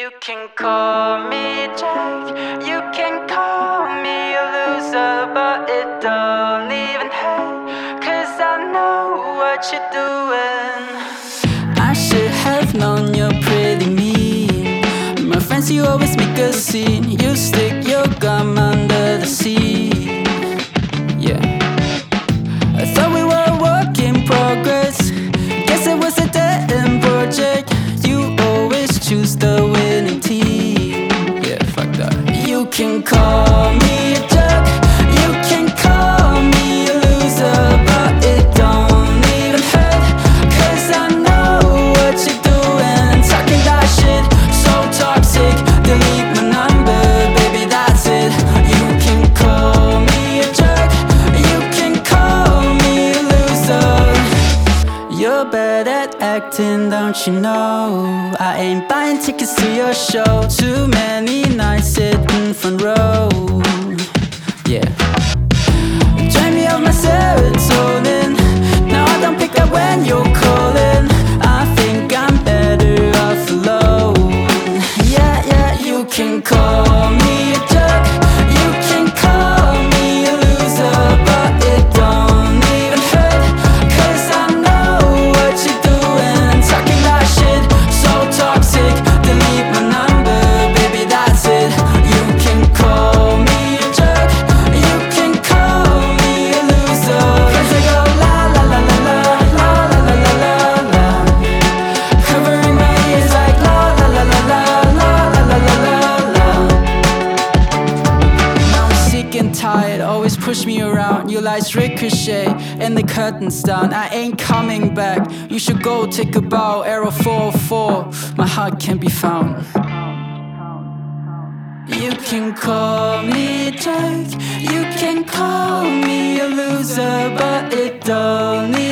You can call me Jack, you can call me a loser, but it don't even hurt, 'cause I know what you're doing. I should have known you're pretty mean. My friends, you always make a scene. You stick your gum under the seat. Yeah, I thought we were a work in progress. Guess it was a dead-end project. You always choose the winning team. Yeah, fuck that. You can call me a jerk, you can call me a loser, but it don't even hurt, 'cause I know what you're doing. Talking that shit, so toxic. Delete my number, baby, that's it. You can call me a jerk, you can call me a loser. You're bad at acting, don't you know? I ain't buying tickets to your show. Too many nights sitting front row. Yeah, drain me of my serotonin. Now I don't pick up when you're calling. I think I'm better off alone. Yeah, yeah, you can call me a jerk, you can call me a loser, but it don't even hurt, 'cause I know what you're doing. Talking that shit, so toxic. Delete my number, baby, that's it. You can call me a jerk, you can call me a loser, 'cause I go la la la la la, la la la la la la. Covering my ears like la la la la la, la la la la la la. Now I'm sick and tired, always push me around. Your lights ricochet and the curtains down. I ain't coming back, you should go take a bow. Arrow 404, my heart can't be found. You can call me a jerk, you can call me a loser, but it don't